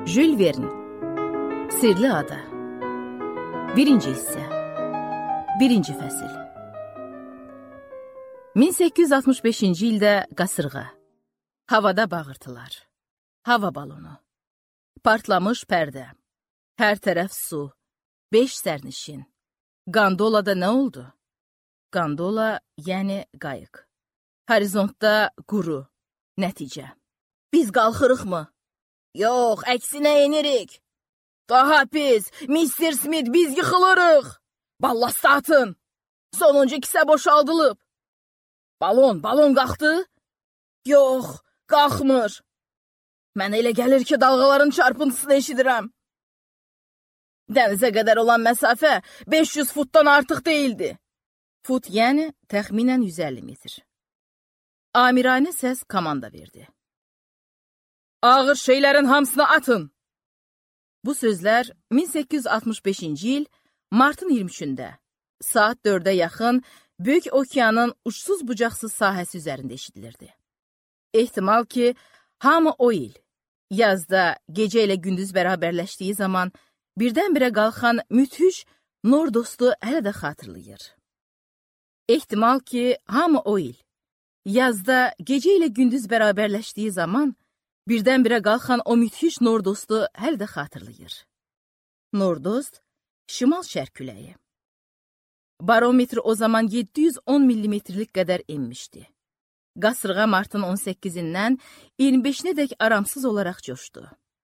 Jules Verne, Sirli Ada. Birinci hissə. Birinci fəsil. 1865-ci ildə qasırğa. Havada bağırtılar. Hava balonu. Partlamış pərdə. Hər tərəf su. 5 sərnişin. Gondolada nə oldu? Gondola, yəni qayıq. Horizontda quru. Nəticə. Biz qalxırıqmı? Yox, əksinə enirik. Daha pis, Mr. Smith, biz yıxılırıq. Ballast atın. Sonuncu kisə boşaldılıb. Balon qalxdı? Yox, qalxmır. Mənə elə gəlir ki, dalğaların çarpıntısını eşidirəm. Dənizə qədər olan məsafə 500 futdan artıq deyildi. Fut yəni təxminən 150 metr. Amirani səs komanda verdi. Ağır şeylərin hamısını atın. Bu sözlər 1865-ci il martın 23-də saat 4-ə yaxın Böyük Okeanın uçsuz-bucaqsız sahəsi üzərində eşidilirdi. Ehtimal ki, hamı o il, yazda gecə ilə gündüz bərabərləşdiyi zaman birdən-birə qalxan müthiş Nordostu hələ də xatırlayır. Ehtimal ki, hamı o il, yazda gecə ilə gündüz bərabərləşdiyi zaman birdən-birə qalxan o müthiş Nordostu hələ də xatırlayır. Nordost, şimal-şərq küləyi. Barometr o zaman 710 millimetrlik qədər enmişdi. Qasırğa martın 18-dən 25-nədək aramsız olaraq coşdu.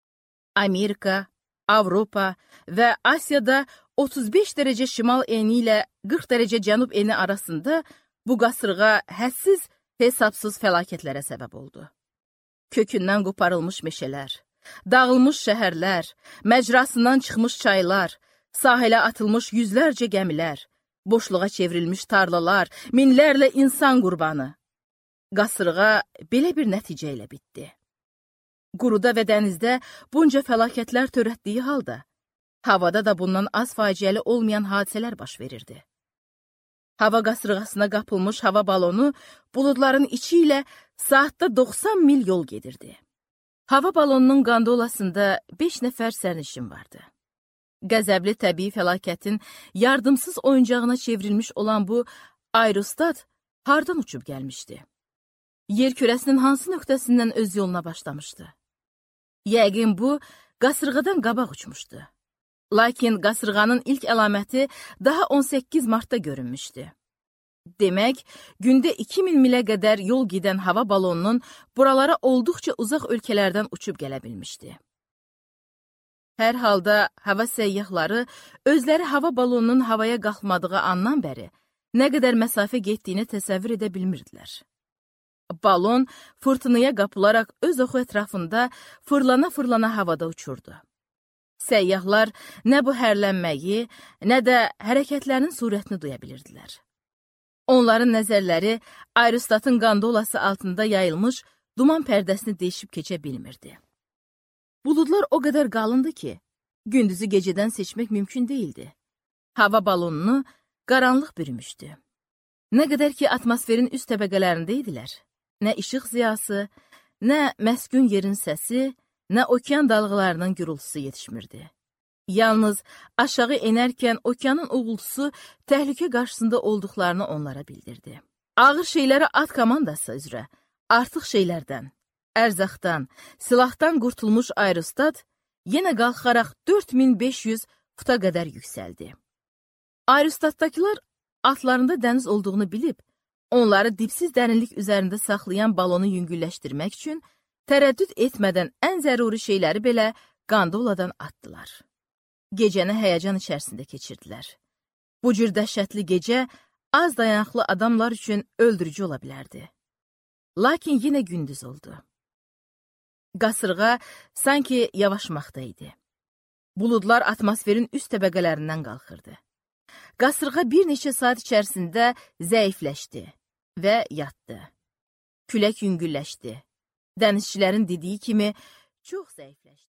Amerika, Avropa və Asiyada 35 dərəcə şimal eni ilə 40 dərəcə cənub eni arasında bu qasırğa hədsiz, hesabsız fəlakətlərə səbəb oldu. Kökündən qoparılmış meşələr, dağılmış şəhərlər, məcrasından çıxmış çaylar, sahilə atılmış yüzlərcə gəmilər, boşluğa çevrilmiş tarlalar, minlərlə insan qurbanı. Qasırğa belə bir nəticə ilə bitdi. Quruda və dənizdə bunca fəlakətlər törətdiyi halda, havada da bundan az faciəli olmayan hadisələr baş verirdi. Hava qasırğasına qapılmış hava balonu buludların içi ilə saatda 90 mil yol gedirdi. Hava balonunun gondolasında 5 nəfər sərnişin vardı. Qəzəbli təbii fəlakətin yardımsız oyuncağına çevrilmiş olan bu aerostat hardan uçub gəlmişdi? Yer kürəsinin hansı nöqtəsindən öz yoluna başlamışdı? Yəqin bu, qasırğadan qabaq uçmuşdu. Lakin qasırğanın ilk əlaməti daha 18 martda görünmüşdü. Demək, gündə 2000 milə qədər yol gedən hava balonunun buralara olduqca uzaq ölkələrdən uçub gələ bilmişdi. Hər halda hava səyyahları özləri hava balonunun havaya qalxmadığı andan bəri nə qədər məsafə getdiyini təsəvvür edə bilmirdilər. Balon fırtınaya qapılaraq öz oxu ətrafında fırlana-fırlana havada uçurdu. Səyyahlar nə bu hərlənməyi, nə də hərəkətlərinin surətini duya bilirdilər. Onların nəzərləri aerostatın gondolası altında yayılmış duman pərdəsini değişib keçə bilmirdi. Buludlar o qədər qalındı ki, gündüzü gecədən seçmək mümkün değildi. Hava balonunu qaranlıq bürümüşdü. Nə qədər ki, atmosferin üst təbəqələrində idilər, nə işıq ziyası, nə məskun yerin səsi, nə okean dalğalarının gürültüsü yetişmirdi. Yalnız aşağı enərkən okeanın uğultusu təhlükə qarşısında olduqlarını onlara bildirdi. Ağır şeylərə at komandası üzrə artıq şeylərdən, ərzaqdan, silahdan qurtulmuş aerostat yenə qalxaraq 4500 futa qədər yüksəldi. Aerostatdakılar atlarında dəniz olduğunu bilib, onları dipsiz dərinlik üzərində saxlayan balonu yüngülləşdirmək üçün tərəddüd etmədən ən zəruri şeyləri belə qandoladan atdılar. Gecəni həyəcan içərisində keçirdilər. Bu cür dəhşətli gecə az dayanıqlı adamlar üçün öldürücü ola bilərdi. Lakin yenə gündüz oldu. Qasırğa sanki yavaşmaqda idi. Buludlar atmosferin üst təbəqələrindən qalxırdı. Qasırğa bir neçə saat içərisində zəifləşdi və yatdı. Külək yüngülləşdi. Dənizçilərin dediyi kimi çox zəifləşdi.